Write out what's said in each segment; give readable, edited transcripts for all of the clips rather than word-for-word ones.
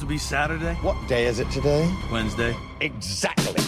will be Saturday. What day is it today? Wednesday. Exactly.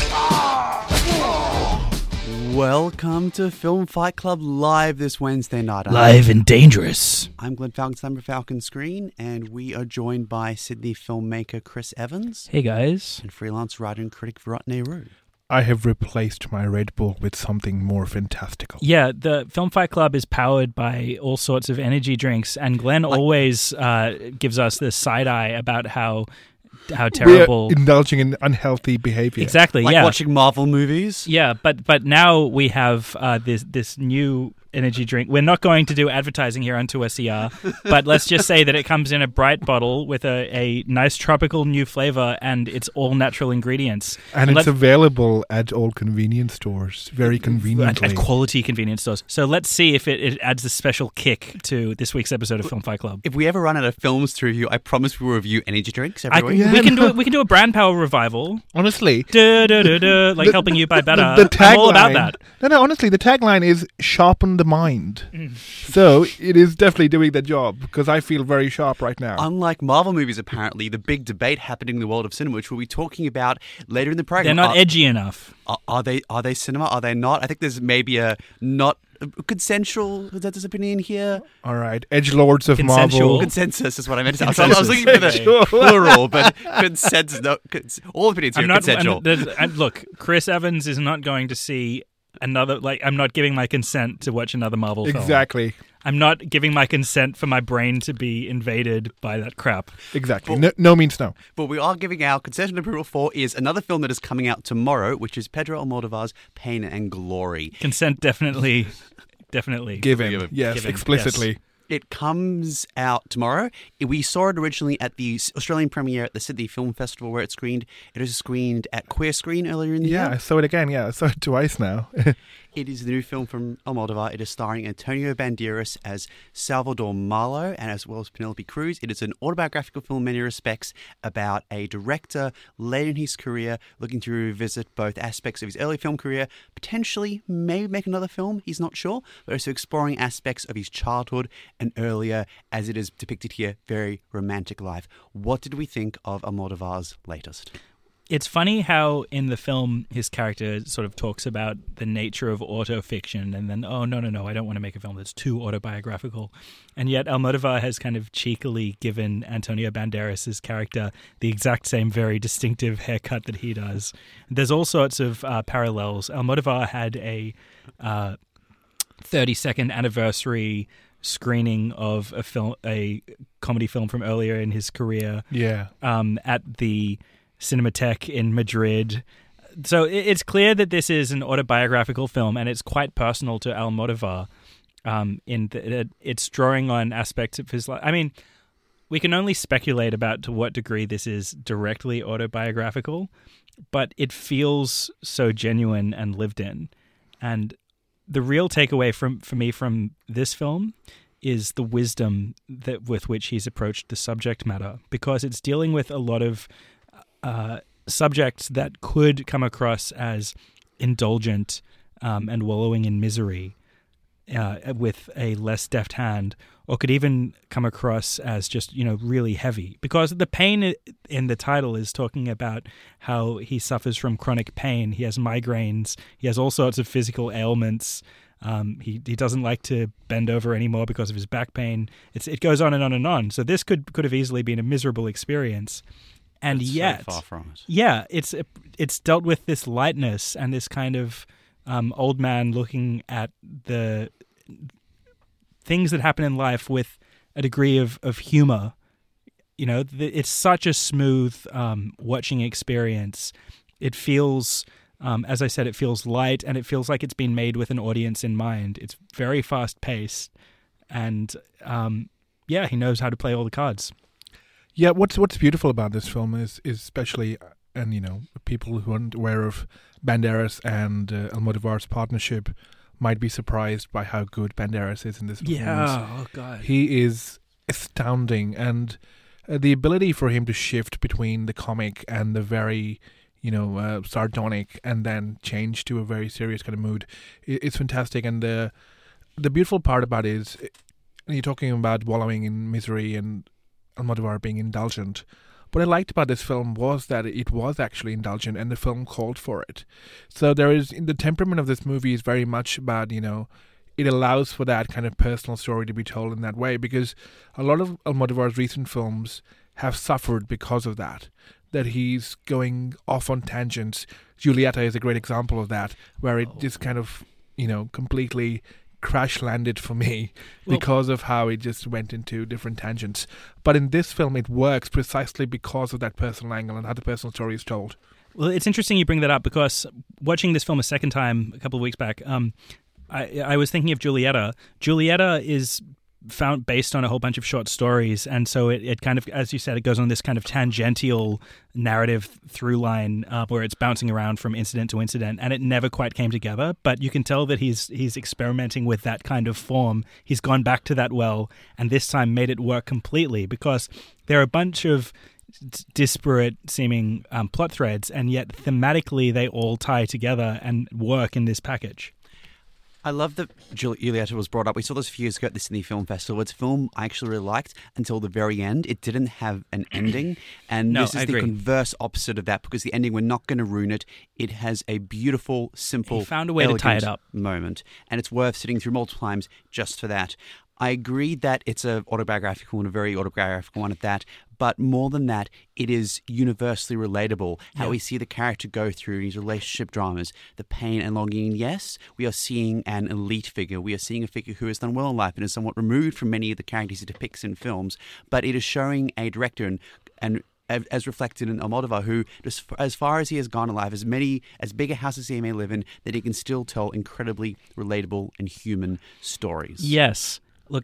Welcome to Film Fight Club live this Wednesday night. Live and dangerous. I'm Glenn Falcon, Summer Falcon Screen, and we are joined by Sydney filmmaker Chris Evans. Hey guys. And freelance writer and critic Virat Nehru. I have replaced my Red Bull with something more fantastical. Yeah, the Film Fight Club is powered by all sorts of energy drinks, and Glenn always gives us this side eye about how terrible. We're indulging in unhealthy behavior. Exactly. Like yeah. watching Marvel movies. Yeah, but now we have this new energy drink. We're not going to do advertising here on 2SER, but let's just say that it comes in a bright bottle with a nice tropical new flavor, and it's all natural ingredients. And it's available at all convenience stores, very conveniently. At quality convenience stores. So let's see if it adds a special kick to this week's episode of Film Fight Club. If we ever run out of films to review, I promise we will review energy drinks every week. Yeah, we can do a brand power revival. Honestly. Like helping you buy better. The tagline, I'm all about that. No, honestly, the tagline is sharpen the mind. So it is definitely doing the job, because I feel very sharp right now. Unlike Marvel movies, apparently, the big debate happening in the world of cinema, which we'll be talking about later in the program. They're not edgy enough. Are they cinema? Are they not? I think there's maybe a not consensual consensus opinion here. All right, edgelords of Consensual. Marvel. Consensus is what I meant to say. I was looking for the plural, but consensus. No, all opinions here are consensual. Look, Chris Evans is not going to see another. I'm not giving my consent to watch another Marvel film. Exactly. I'm not giving my consent for my brain to be invaded by that crap. Exactly. No means no. But we are giving our consent and approval for is another film that is coming out tomorrow, which is Pedro Almodovar's Pain and Glory. Consent definitely. Given. Yes, Given. explicitly. Yes. It comes out tomorrow. We saw it originally at the Australian premiere at the Sydney Film Festival where it screened. It was screened at Queer Screen earlier in the year. Yeah, I saw it again. Yeah, I saw it twice now. It is the new film from Almodovar. It is starring Antonio Banderas as Salvador Marlo and as well as Penelope Cruz. It is an autobiographical film in many respects about a director late in his career looking to revisit both aspects of his early film career, potentially maybe make another film, he's not sure, but also exploring aspects of his childhood and earlier, as it is depicted here, very romantic life. What did we think of Almodovar's latest? It's funny how in the film his character sort of talks about the nature of autofiction and then, oh, no, I don't want to make a film that's too autobiographical. And yet Almodovar has kind of cheekily given Antonio Banderas' character the exact same very distinctive haircut that he does. There's all sorts of parallels. Almodovar had a 32nd anniversary screening of a comedy film from earlier in his career. Yeah. At the Cinematheque in Madrid. So it's clear that this is an autobiographical film, and it's quite personal to Almodovar. It's drawing on aspects of his life. I mean, we can only speculate about to what degree this is directly autobiographical, but it feels so genuine and lived in. And the real takeaway for me from this film is the wisdom with which he's approached the subject matter, because it's dealing with a lot of subjects that could come across as indulgent and wallowing in misery with a less deft hand, or could even come across as just, really heavy. Because the pain in the title is talking about how he suffers from chronic pain. He has migraines. He has all sorts of physical ailments. He doesn't like to bend over anymore because of his back pain. It goes on and on and on. So this could have easily been a miserable experience. And it's yet, so far from it. Yeah, it's dealt with this lightness and this kind of old man looking at the things that happen in life with a degree of humor. It's such a smooth watching experience. It feels, as I said, it feels light, and it feels like it's been made with an audience in mind. It's very fast paced, and he knows how to play all the cards. Yeah, what's beautiful about this film is especially, and people who aren't aware of Banderas and Almodovar's partnership might be surprised by how good Banderas is in this performance. Yeah, oh god, he is astounding, and the ability for him to shift between the comic and the very, sardonic, and then change to a very serious kind of mood, it's fantastic. And the beautiful part about it is, you're talking about wallowing in misery and Almodovar being indulgent, what I liked about this film was that it was actually indulgent, and the film called for it. So the temperament of this movie is very much about, it allows for that kind of personal story to be told in that way, because a lot of Almodovar's recent films have suffered because of that he's going off on tangents. Julieta is a great example of that, where it just kind of, completely crash landed for me because of how it just went into different tangents. But in this film, it works precisely because of that personal angle and how the personal story is told. Well, it's interesting you bring that up, because watching this film a second time a couple of weeks back, I was thinking of Julieta. Julieta is found based on a whole bunch of short stories, and so it kind of, as you said, it goes on this kind of tangential narrative through line where it's bouncing around from incident to incident, and it never quite came together. But you can tell that he's experimenting with that kind of form. He's gone back to that well, and this time made it work completely, because there are a bunch of disparate seeming plot threads, and yet thematically they all tie together and work in this package. I love that Julieta was brought up. We saw this a few years ago at the Sydney Film Festival. It's a film I actually really liked until the very end. It didn't have an ending. And No, this I is the agree. converse opposite of that, because the ending, we're not going to ruin it. It has a beautiful, simple, He found a way to tie it elegant up. moment. And it's worth sitting through multiple times just for that. I agree that it's an autobiographical and a very autobiographical one at that. But more than that, it is universally relatable. How we see the character go through these relationship dramas, the pain and longing. Yes, we are seeing an elite figure. We are seeing a figure who has done well in life and is somewhat removed from many of the characters he depicts in films. But it is showing a director and as reflected in Almodovar, who, just as far as he has gone in life, as big a house as he may live in, that he can still tell incredibly relatable and human stories. Yes. Look,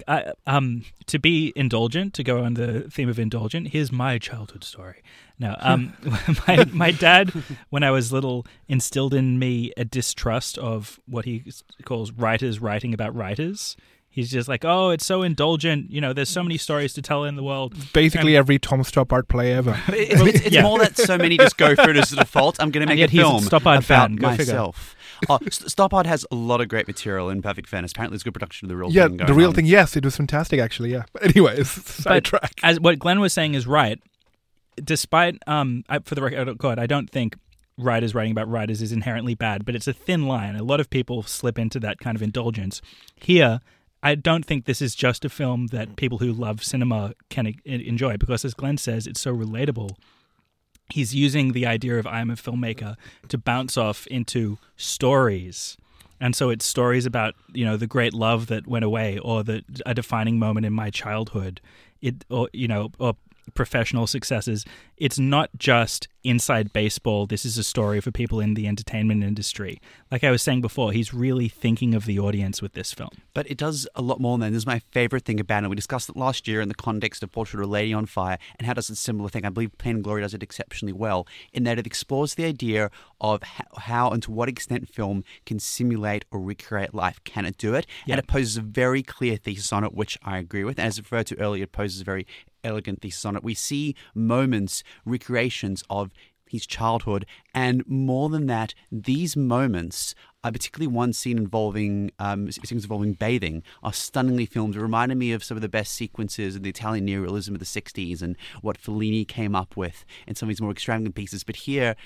to be indulgent, to go on the theme of indulgent, here's my childhood story. Now, my dad, when I was little, instilled in me a distrust of what he calls writers writing about writers. He's just like, oh, it's so indulgent. There's so many stories to tell in the world. Basically, every Tom Stoppard play ever. It's more that so many just go for it as a default. I'm going to make a he's a film Stoppard about fan. Go figure. myself. Stoppard has a lot of great material, in perfect fairness. Apparently, it's good production of The Real Yeah, Thing. The Real Thing, yes, it was fantastic, actually, yeah. But anyways, sidetrack. As what Glenn was saying is right. Despite, for the record, God, I don't think writers writing about writers is inherently bad, but it's a thin line. A lot of people slip into that kind of indulgence. Here, I don't think this is just a film that people who love cinema can enjoy, because, as Glenn says, it's so relatable. He's using the idea of I'm a filmmaker to bounce off into stories. And so it's stories about, the great love that went away, or a defining moment in my childhood, or professional successes. It's not just inside baseball. This is a story for people in the entertainment industry. Like I was saying before, he's really thinking of the audience with this film. But it does a lot more than that. This is my favorite thing about it. We discussed it last year in the context of Portrait of a Lady on Fire, and how does a similar thing. I believe Pain and Glory does it exceptionally well, in that it explores the idea of how and to what extent film can simulate or recreate life. Can it do it? Yeah. And it poses a very clear thesis on it, which I agree with. And as referred to earlier, it poses a very elegant thesis on it. We see moments, recreations of his childhood, and more than that, these moments, particularly one scene involving bathing, are stunningly filmed. It reminded me of some of the best sequences of the Italian neorealism of the 60s and what Fellini came up with in some of these more extravagant pieces. But here,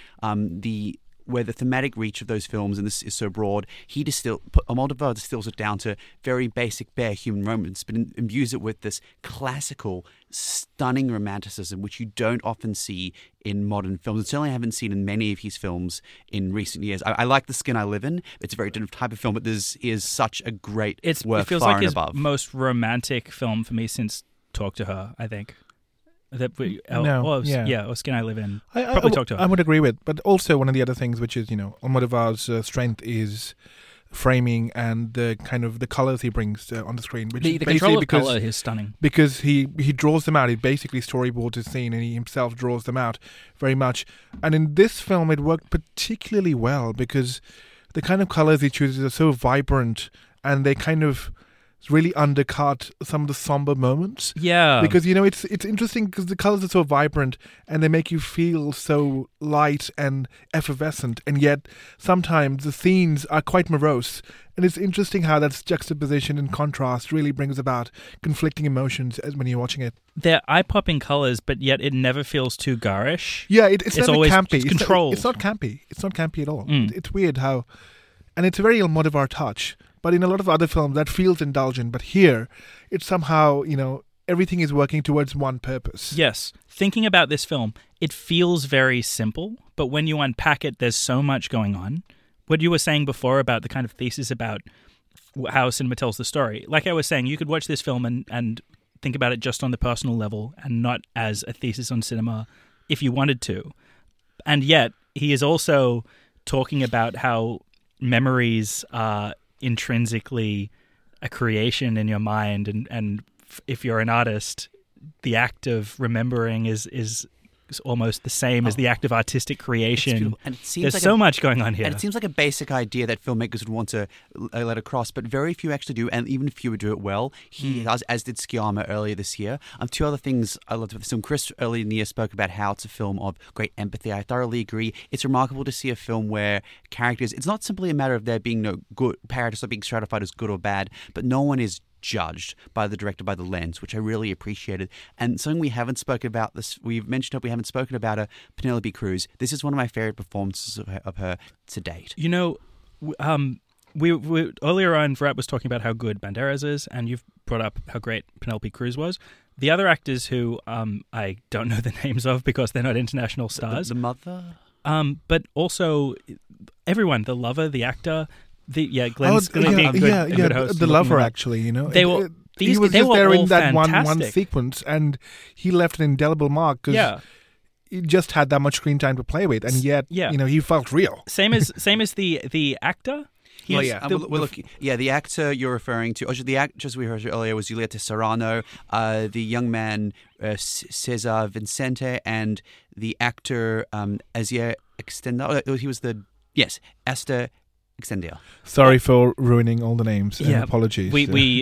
where the thematic reach of those films, and this is so broad, Almodovar distills it down to very basic, bare human moments, but imbues it with this classical, stunning romanticism, which you don't often see in modern films. And certainly I haven't seen in many of his films in recent years. I like The Skin I Live In. It's a very different type of film, but this is such a great work, It feels far like and his above. most romantic film for me since Talk to Her, I think. Or Skin I Live In. Probably Talk to Her. I would agree with, but also one of the other things, which is, Almodovar's strength is framing and the kind of the colors he brings on the screen. Which The is control of because, color is stunning. because he draws them out. He basically storyboards a scene and he himself draws them out very much. And in this film, it worked particularly well because the kind of colors he chooses are so vibrant, and they kind of really undercut some of the somber moments. Yeah. Because, it's interesting because the colors are so vibrant and they make you feel so light and effervescent. And yet sometimes the scenes are quite morose. And it's interesting how that juxtaposition and contrast really brings about conflicting emotions when you're watching it. They're eye-popping colors, but yet it never feels too garish. Yeah, it's never always campy. controlled. It's not campy. It's not campy at all. Mm. It's weird how... And it's a very Almodovar touch. But in a lot of other films, that feels indulgent. But here, it's somehow, everything is working towards one purpose. Yes. Thinking about this film, it feels very simple, but when you unpack it, there's so much going on. What you were saying before about the kind of thesis about how cinema tells the story, like I was saying, you could watch this film and think about it just on the personal level and not as a thesis on cinema if you wanted to. And yet, he is also talking about how memories are intrinsically a creation in your mind, and if you're an artist, the act of remembering is almost the same as the act of artistic creation. And it seems There's like so much going on here. And it seems like a basic idea that filmmakers would want to let across, but very few actually do, and even fewer do it well. He does, as did Sciamma earlier this year. Two other things I loved about this film. Chris earlier in the year spoke about how it's a film of great empathy. I thoroughly agree. It's remarkable to see a film where characters, it's not simply a matter of there being no good, characters not being stratified as good or bad, but no one is judged by the director, by the lens, which I really appreciated. And something we haven't spoken about, we've mentioned it, we haven't spoken about Penelope Cruz. This is one of my favorite performances of her to date. We earlier on, Virat was talking about how good Banderas is, and you've brought up how great Penelope Cruz was. The other actors who I don't know the names of because they're not international stars. The mother? But also everyone, the lover, the actor... Glenn's the lover, actually, They were he was they just were there all in that one fantastic. sequence, and he left an indelible mark because he just had that much screen time to play with, and yet he felt real. Same as the actor. The actor you're referring to, the actress we heard earlier was Julieta Serrano, the young man Cesar Vicente, and the actor Asier Extenda. He was Esther Extendia. Sorry for ruining all the names. And apologies.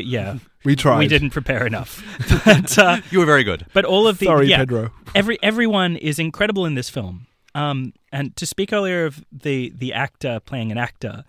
We tried. We didn't prepare enough. But, you were very good. But all of the Pedro. Everyone is incredible in this film. And to speak earlier of the actor playing an actor,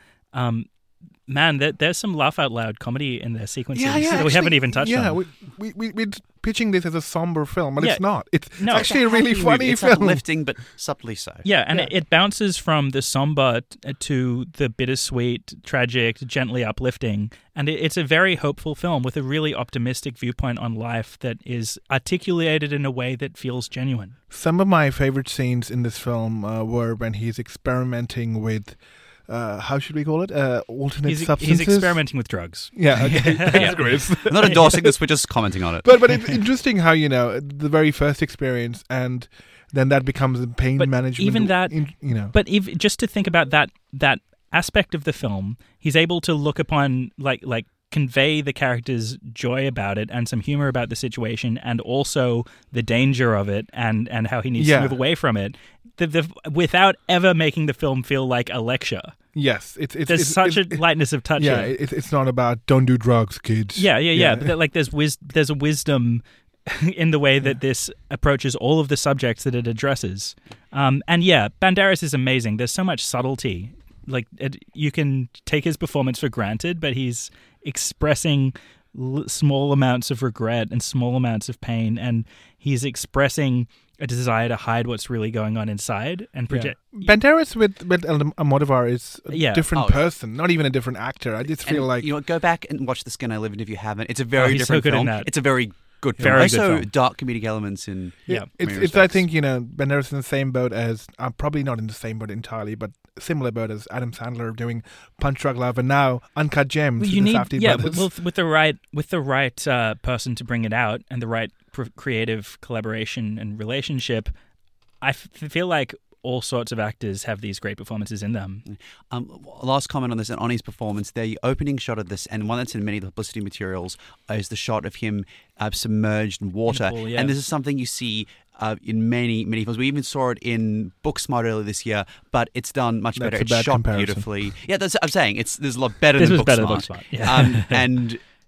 man, there's some laugh out loud comedy in their sequences that we haven't even touched on. We're pitching this as a somber film, but it's not. It's actually it's a really funny it's film. It's uplifting, but subtly so. Yeah, and it bounces from the somber to the bittersweet, tragic, gently uplifting. And it's a very hopeful film with a really optimistic viewpoint on life that is articulated in a way that feels genuine. Some of my favorite scenes in this film were when he's experimenting with... how should we call it? Alternate substances? He's experimenting with drugs. Yeah, okay. Thanks, Chris. I'm not endorsing this, we're just commenting on it. But it's interesting how, the very first experience and then that becomes a pain management. Even that, But just to think about that aspect of the film, he's able to look upon, like convey the character's joy about it and some humor about the situation and also the danger of it and how he needs to move away from it without ever making the film feel like a lecture. Yes. There's such a lightness of touch here. It's not about don't do drugs, kids. Yeah. But there's a wisdom in the way that this approaches all of the subjects that it addresses. Banderas is amazing. There's so much subtlety. You can take his performance for granted, but he's expressing small amounts of regret and small amounts of pain, and he's expressing a desire to hide what's really going on inside and project. Banderas with Almodovar is a different person, not even a different actor. I just feel like go back and watch The Skin I Live In if you haven't. It's a very he's different so good film. in that. It's a very good film. Very also, good film. dark comedic elements in. It's I think Banderas is in the same boat as probably not in the same boat entirely, but similar boat as Adam Sandler doing Punch Drunk Love and now Uncut Gems. Well, you need brothers. with the right person to bring it out and the right creative collaboration and relationship. I feel like all sorts of actors have these great performances in them. Last comment on this, and on his performance, the opening shot of this, and one that's in many of the publicity materials, is the shot of him submerged in water. In the pool, yeah. And this is something you see in many, many films. We even saw it in Booksmart earlier this year, but it's done much better. It's shot comparison. beautifully. Yeah, I'm saying there's a lot better than Booksmart. Better than Booksmart. Yeah. And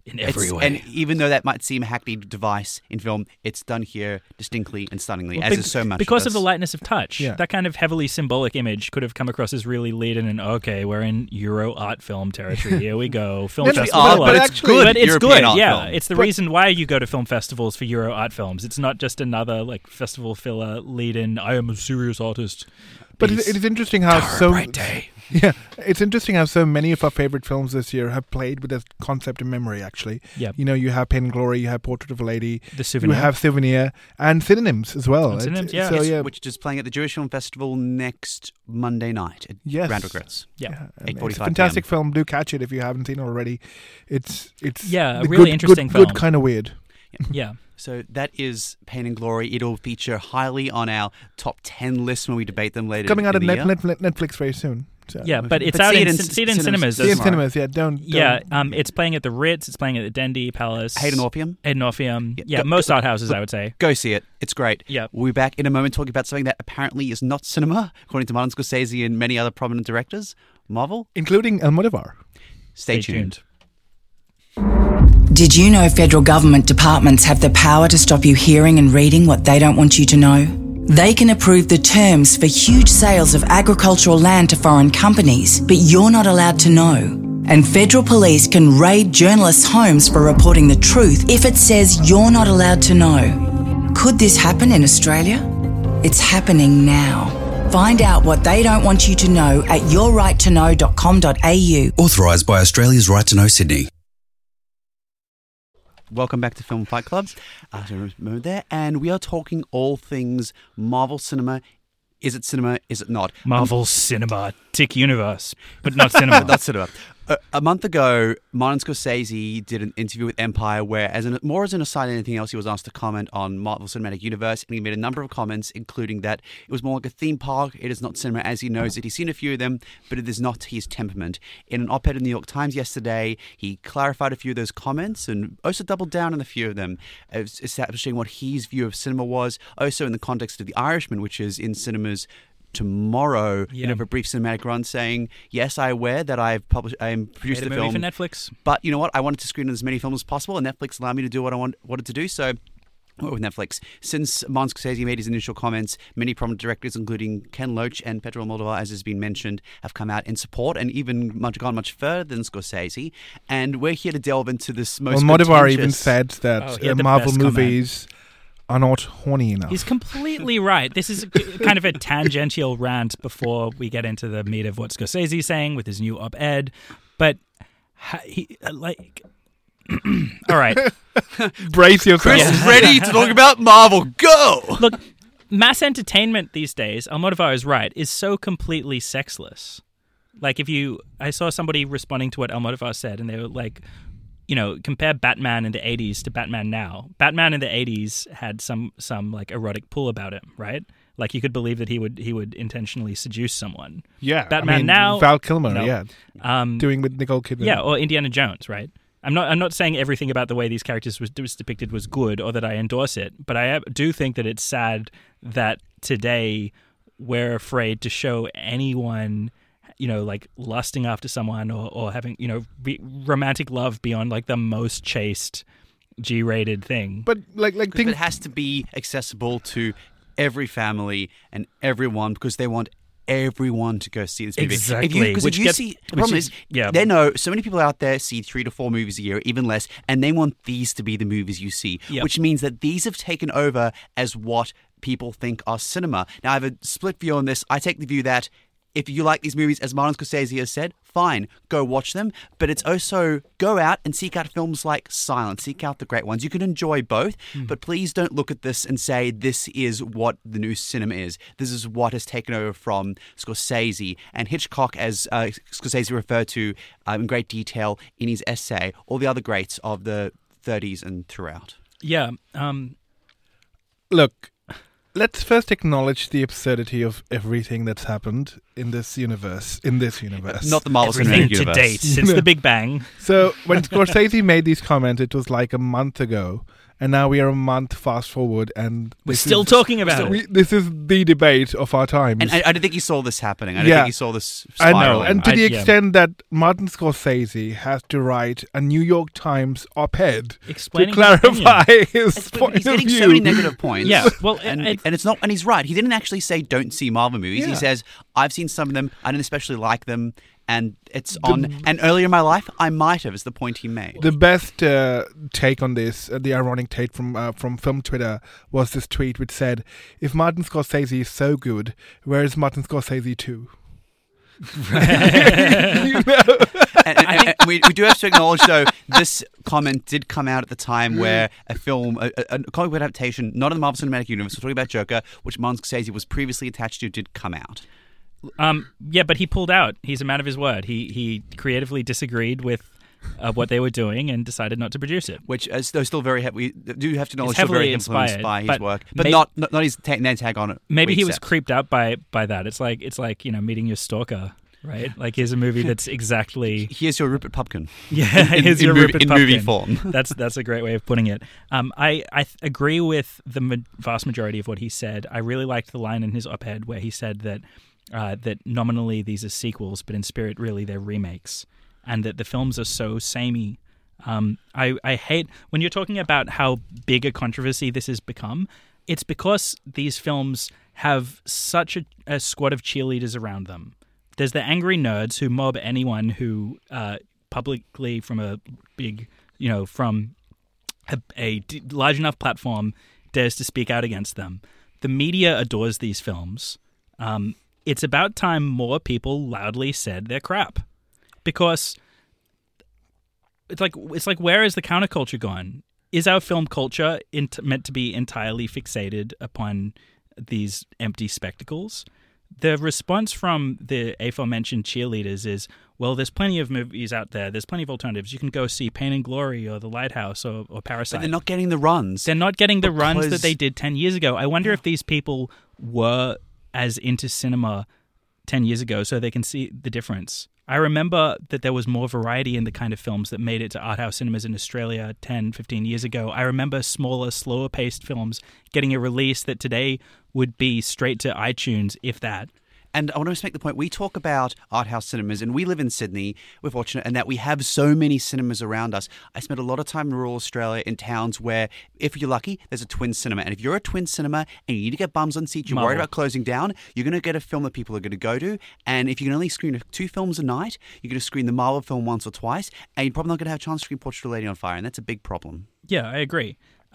in every way. And even though that might seem a hackneyed device in film, it's done here distinctly and stunningly, as is so much because of the lightness of touch. Yeah. That kind of heavily symbolic image could have come across as really leading and okay, we're in Euro art film territory. Here we go, film It's festival. art, but it's actually- good. But it's European good. art Yeah, film. it's the reason why you go to film festivals for Euro art films. It's not just another like festival filler lead-in. I am a serious artist. But it is interesting how Day. Yeah, it's interesting how so many of our favorite films this year have played with this concept in memory, actually. Yep. You know, you have Pain and Glory, you have Portrait of a Lady, The Souvenir. you have Souvenir, and Synonyms as well. And Synonyms, yeah. So, Yes, yeah. which is playing at the Jewish Film Festival next Monday night at Yes. Grand Regrets. Yeah. and it's 8:45 a fantastic film. Do catch it if you haven't seen it already. It's Yeah, a the really interesting good film. kind of weird. Yeah. So that is Pain and Glory. It'll feature highly on our top 10 list when we debate them later. Coming out in of the year. Netflix very soon. So. Yeah, but it's But out see in it in see it in cinemas. cinemas. See in Tomorrow. cinemas, yeah. Don't. Yeah, it's playing at the Ritz. It's playing at the Dendy Palace. Hayden Orpheum. Hayden Orpheum. Yeah, Yeah, go- most go- art houses, I would say. Go see it. It's great. Yeah. We'll be back in a moment talking about something that apparently is not cinema, according to Martin Scorsese and many other prominent directors. Marvel. Including Almodovar. Stay tuned. Did you know federal government departments have the power to stop you hearing and reading what they don't want you to know? They can approve the terms for huge sales of agricultural land to foreign companies, but you're not allowed to know. And federal police can raid journalists' homes for reporting the truth if it says you're not allowed to know. Could this happen in Australia? It's happening now. Find out what they don't want you to know at yourrighttoknow.com.au. Authorised by Australia's Right to Know Sydney. Welcome back to Film Fight Clubs. So remember there, and we are talking all things Marvel cinema. Is it cinema? Is it not? Marvel Cinematic Universe, but not cinema. Not cinema. A month ago, Martin Scorsese did an interview with Empire where, more as an aside than anything else, he was asked to comment on Marvel Cinematic Universe, and he made a number of comments, including that it was more like a theme park. It is not cinema as he knows it. He's seen a few of them, but it is not his temperament. In an op-ed in the New York Times yesterday, he clarified a few of those comments and also doubled down on a few of them, establishing what his view of cinema was, also in the context of The Irishman, which is in cinemas tomorrow, for a brief cinematic run, saying, yes, I aware that I produced Made a the movie film for Netflix. but you know what? I wanted to screen as many films as possible, and Netflix allowed me to do what I wanted to do. So, with Netflix, since Martin Scorsese made his initial comments, many prominent directors, including Ken Loach and Pedro Almodovar, as has been mentioned, have come out in support and even gone much further than Scorsese. And we're here to delve into this most Almodovar contentious- even said that he had the Marvel best comment. movies are not horny enough. He's completely right. This is kind of a tangential rant before we get into the meat of what Scorsese's saying with his new op-ed. But all right. Brace yourself. Chris is ready to talk about Marvel. Go! Look, mass entertainment these days, Almodovar is right, is so completely sexless. Like I saw somebody responding to what Almodovar said, and they were like, compare Batman in the 80s to Batman now. Batman in the 80s had some like erotic pull about him, right? Like you could believe that he would intentionally seduce someone. Yeah, Batman now, Val Kilmer, no. yeah, doing with Nicole Kidman. Yeah, or Indiana Jones, right? I'm not saying everything about the way these characters was depicted was good or that I endorse it, but I do think that it's sad that today we're afraid to show anyone, like lusting after someone or having, romantic love beyond like the most chaste G-rated thing. But like But it has to be accessible to every family and everyone because they want everyone to go see this movie. Exactly. The problem is, they know so many people out there see 3 to 4 movies a year, even less, and they want these to be the movies you see, which means that these have taken over as what people think are cinema. Now, I have a split view on this. I take the view that if you like these movies, as Martin Scorsese has said, fine, go watch them. But it's also go out and seek out films like Silence, seek out the great ones. You can enjoy both, but please don't look at this and say this is what the new cinema is. This is what has taken over from Scorsese and Hitchcock, as Scorsese referred to in great detail in his essay, all the other greats of the 30s and throughout. Yeah. Look, let's first acknowledge the absurdity of everything that's happened in this universe. Not the Marvel Everything Cinematic to Universe. date since the Big Bang. So when Scorsese made these comments, it was like a month ago, and now we are a month fast forward, and We're still talking about it. This is the debate of our times. And I don't think you saw this happening. I don't think you saw this I spiraling. know, and to the extent that Martin Scorsese has to write a New York Times op-ed Explaining to clarify his point He's of getting view. so many negative points. Yeah, well, and it's not, and he's right. He didn't actually say don't see Marvel movies. He Yeah. says I've seen some of them. I don't especially like them, and it's on. And earlier in my life, I might have. Is the point he made. The best take on this, the ironic take from film Twitter, was this tweet which said, "If Martin Scorsese is so good, where is Martin Scorsese 2?" And we do have to acknowledge, though, this comment did come out at the time where a film, a comic book adaptation, not in the Marvel Cinematic Universe, we're talking about Joker, which Martin Scorsese was previously attached to, did come out. Yeah, but he pulled out. He's a man of his word. He creatively disagreed with what they were doing and decided not to produce it. Which is still very we do have to acknowledge It's still very heavily influenced inspired, by his but work, but may- not his name tag on it. Maybe we he was accept. creeped out by that. It's like meeting your stalker, right? Like here's a movie that's exactly Here's your Rupert Pupkin. here's your Rupert in movie Pupkin. form. That's a great way of putting it. I agree with the vast majority of what he said. I really liked the line in his op-ed where he said that that nominally these are sequels, but in spirit really they're remakes, and that the films are so samey. I hate when you're talking about how big a controversy this has become. It's because these films have such a squad of cheerleaders around them. There's the angry nerds who mob anyone who publicly from a big, from a large enough platform dares to speak out against them. The media adores these films. It's about time more people loudly said they're crap, because it's like where is the counterculture gone? Is our film culture meant to be entirely fixated upon these empty spectacles? The response from the aforementioned cheerleaders is, well, there's plenty of movies out there. There's plenty of alternatives. You can go see Pain and Glory or The Lighthouse or Parasite. But they're not getting the runs. They're not getting the runs Because- that they did 10 years ago. I wonder if these people were as into cinema 10 years ago so they can see the difference. I remember that there was more variety in the kind of films that made it to art house cinemas in Australia 10, 15 years ago. I remember smaller, slower-paced films getting a release that today would be straight to iTunes, if that. And I want to just make the point, we talk about art house cinemas, and we live in Sydney. We're fortunate in that we have so many cinemas around us. I spent a lot of time in rural Australia in towns where, if you're lucky, there's a twin cinema. And if you're a twin cinema and you need to get bums on seats, you're worried Marvel. about closing down, you're going to get a film that people are going to go to. And if you can only screen 2 films a night, you're going to screen the Marvel film once or twice, and you're probably not going to have a chance to screen Portrait of a Lady on Fire, and that's a big problem. Yeah, I agree.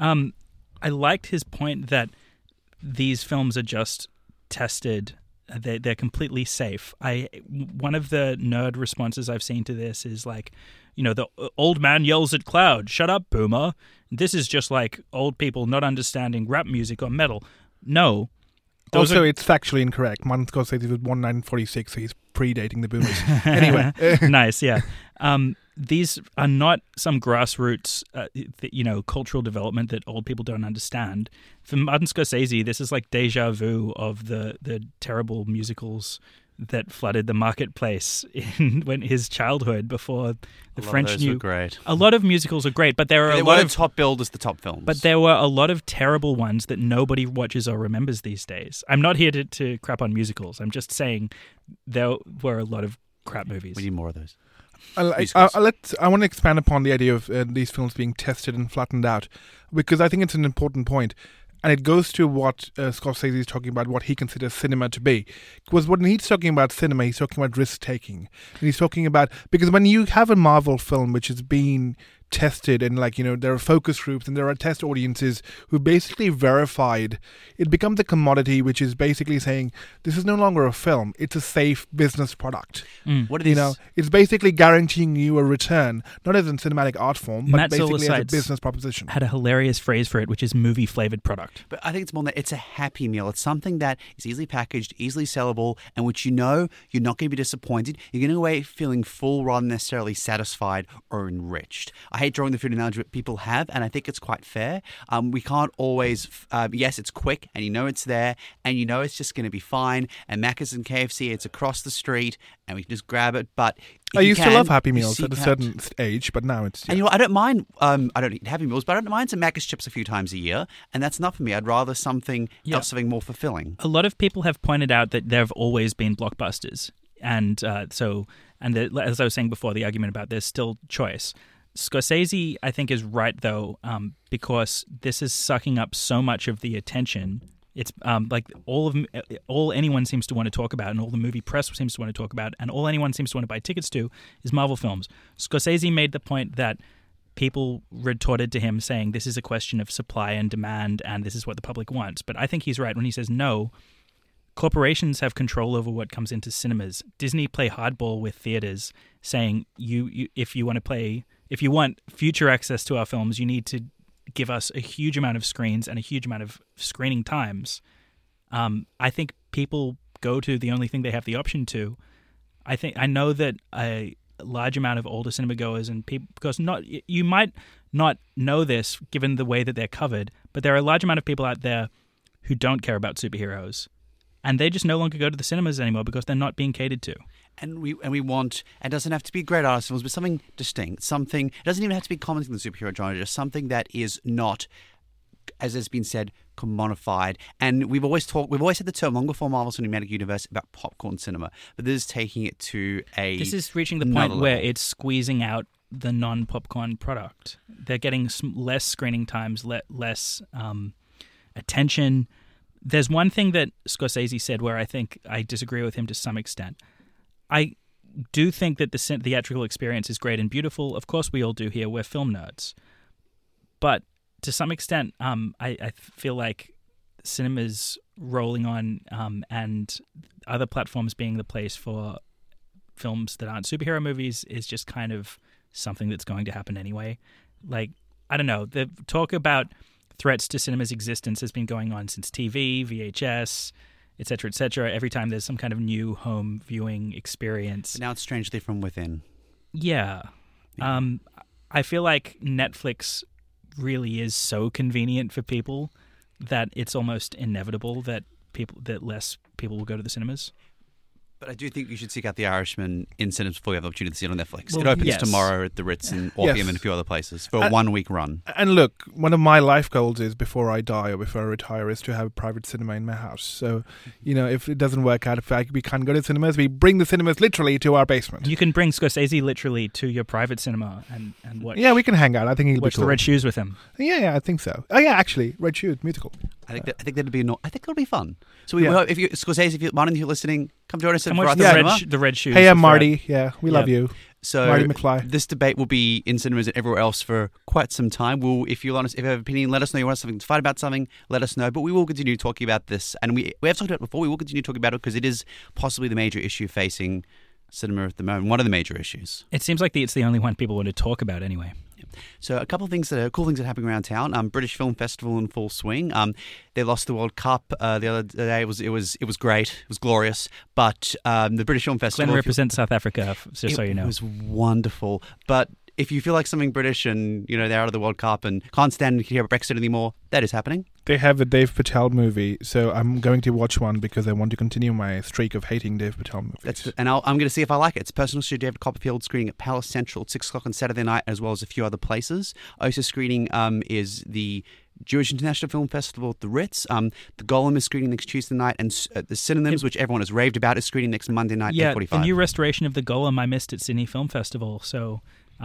I liked his point that these films are just tested. They're completely safe. One of the nerd responses I've seen to this is like, the old man yells at Cloud, "Shut up, boomer." This is just like old people not understanding rap music or metal. No. Also, it's factually incorrect. Martin Scorsese was born in 1946, so he's predating the boomers. Anyway. Nice, yeah. These are not some grassroots, cultural development that old people don't understand. For Martin Scorsese, this is like deja vu of the terrible musicals that flooded the marketplace in his childhood before the French of those knew. were great. A lot of musicals are great, but there are They a lot weren't of top billed as the top films. But there were a lot of terrible ones that nobody watches or remembers these days. I'm not here to crap on musicals. I'm just saying there were a lot of crap movies. we need more of those. I want to expand upon the idea of these films being tested and flattened out, because I think it's an important point. And it goes to what Scorsese is talking about, what he considers cinema to be. Because when he's talking about cinema, he's talking about risk-taking. And he's talking about... Because when you have a Marvel film which is being tested and there are focus groups and there are test audiences who basically verified, it becomes a commodity which is basically saying, this is no longer a film, it's a safe business product. What are these? It's basically guaranteeing you a return, not as a cinematic art form, but Matt basically as a Silversides business proposition. had a hilarious phrase for it, which is movie-flavored product. But I think it's more than that. It's a happy meal. It's something that is easily packaged, easily sellable, and which you're not going to be disappointed. You're going to go away feeling full rather than necessarily satisfied or enriched. I hate drawing the food analogy, but people have, and I think it's quite fair. We can't always, yes, it's quick, and you know it's there, and you know it's just going to be fine. And Macca's and KFC, it's across the street, and we can just grab it. But I used to love Happy Meals at a certain age, but now it's... Yeah. And you know, I don't mind, I don't eat Happy Meals, but I don't mind some Macca's chips a few times a year, and that's enough for me. I'd rather something else, something more fulfilling. A lot of people have pointed out that there have always been blockbusters. And as I was saying before, the argument about there's still choice. Scorsese, I think, is right, though, because this is sucking up so much of the attention. It's like all anyone seems to want to talk about, and all the movie press seems to want to talk about, and all anyone seems to want to buy tickets to is Marvel films. Scorsese made the point that people retorted to him saying this is a question of supply and demand, and this is what the public wants. But I think he's right when he says no. Corporations have control over what comes into cinemas. Disney play hardball with theaters, saying if you want future access to our films, you need to give us a huge amount of screens and a huge amount of screening times. I think people go to the only thing they have the option to. I know that a large amount of older cinema goers and people, because you might not know this given the way that they're covered, but there are a large amount of people out there who don't care about superheroes. And they just no longer go to the cinemas anymore because they're not being catered to. And we want, it doesn't have to be great artist films, but something distinct, something, it doesn't even have to be common to the superhero genre, just something that is not, as has been said, commodified. And we've always had the term long before Marvel Cinematic Universe about popcorn cinema, but this is taking it to This is reaching the point where it's squeezing out the non-popcorn product. They're getting less screening times, less attention. There's one thing that Scorsese said where I think I disagree with him to some extent. I do think that the theatrical experience is great and beautiful. Of course, we all do here. We're film nerds. But to some extent, I feel like cinema's rolling on and other platforms being the place for films that aren't superhero movies is just kind of something that's going to happen anyway. Like, I don't know. The talk about threats to cinema's existence has been going on since TV, VHS, etc., etc. Every time there's some kind of new home viewing experience. But now it's strangely from within. Yeah. I feel like Netflix really is so convenient for people that it's almost inevitable that less people will go to the cinemas. But I do think you should seek out The Irishman in cinemas before you have the opportunity to see it on Netflix. Well, it opens yes. tomorrow at the Ritz and Orpheum and a few other places for a 1 week run. And look, one of my life goals is before I die or before I retire is to have a private cinema in my house. So, if it doesn't work out, if we can't go to cinemas, we bring the cinemas literally to our basement. You can bring Scorsese literally to your private cinema and watch. Yeah, we can hang out. I think he'll watch be cool. The Red Shoes with him. Yeah, I think so. Oh yeah, actually, Red Shoes musical. I think it'll be fun. So we hope Scorsese, if you're listening, come join us at watch the Red Shoes. Hey, I'm Marty. Yeah, we love you. So Marty McFly. This debate will be in cinemas and everywhere else for quite some time. If you have an opinion, let us know. You want something to fight about something, let us know. But we will continue talking about this, and we have talked about it before. We will continue talking about it because it is possibly the major issue facing cinema at the moment. One of the major issues. It seems like it's the only one people want to talk about anyway. So a couple of things cool things that are happening around town. British Film Festival in full swing. They lost the World Cup the other day. It was great. It was glorious. But the British Film Festival. Glenn represents South Africa, just so you know. It was wonderful. But if you feel like something British and they're out of the World Cup and can't stand to hear about Brexit anymore, that is happening. They have a Dave Patel movie, so I'm going to watch one because I want to continue my streak of hating Dave Patel movies. I'm going to see if I like it. It's Personal Studio David Copperfield screening at Palace Central at 6 o'clock on Saturday night, as well as a few other places. Also screening is the Jewish International Film Festival at the Ritz. The Golem is screening next Tuesday night, and the Synonyms, which everyone has raved about, is screening next Monday night, 8:45. The new restoration of the Golem I missed at Sydney Film Festival, so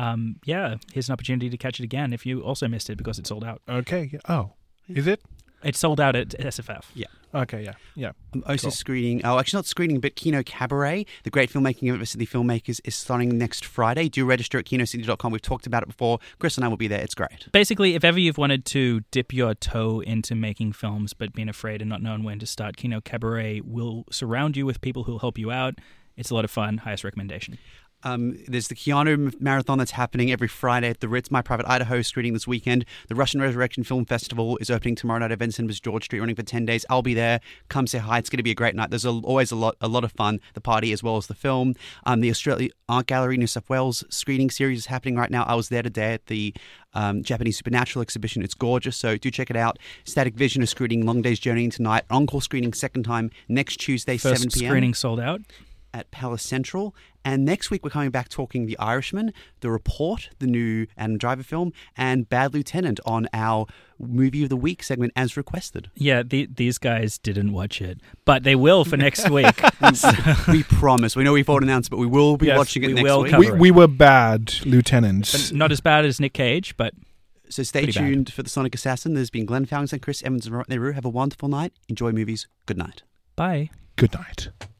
here's an opportunity to catch it again if you also missed it because it sold out. Okay. Oh, is it? It sold out at SFF. Yeah. Okay, yeah. I'm also screening, actually not screening, but Kino Cabaret, the great filmmaking event for Sydney filmmakers, is starting next Friday. Do register at kinosydney.com. We've talked about it before. Chris and I will be there. It's great. Basically, if ever you've wanted to dip your toe into making films but been afraid and not known when to start, Kino Cabaret will surround you with people who will help you out. It's a lot of fun. Highest recommendation. There's the Keanu Marathon that's happening every Friday at the Ritz. My Private Idaho screening this weekend. The Russian Resurrection Film Festival is opening tomorrow night at Event Cinemas George Street, running for 10 days. I'll be there. Come say hi. It's going to be a great night. There's always a lot of fun. The party as well as the film. The Australia Art Gallery New South Wales screening series is happening right now. I was there today at the Japanese Supernatural exhibition. It's gorgeous, so do check it out. Static Vision is screening Long Day's Journey tonight. Encore screening second time next Tuesday, First 7 p.m. screening sold out at Palace Central. And next week we're coming back talking The Irishman, The Report, the new Adam Driver film, and Bad Lieutenant on our Movie of the Week segment as requested. Yeah, these guys didn't watch it, but they will for next week. We promise. We know we've already announced, but we will be watching it next week. cover it. We were bad lieutenants. But not as bad as Nick Cage, but So stay pretty tuned for The Sonic Assassin. There's been Glenn Fowles and Chris Evans and Robert Nehru. Have a wonderful night. Enjoy movies. Good night. bye. Good night.